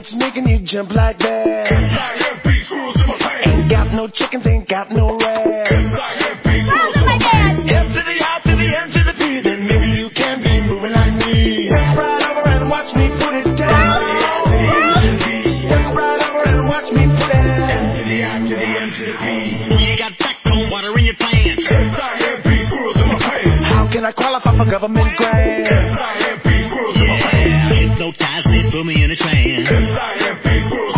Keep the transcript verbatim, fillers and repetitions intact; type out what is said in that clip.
what's making you jump like that? S I M P, squirrels in my pants. Ain't got no chickens, ain't got no rats. S I M P, squirrels in my pants. M to the I to the M to the P, then maybe you can be moving like me. Step right over and watch me put it down. Step right over and watch me put it down. M to the I to the M to the P. You got backbone water in your pants. S I M P, squirrels in my pants. How can I qualify for government grant? S I M P, squirrels in my pants. Hypnotize me, put me in a trance. S I M P, squirrels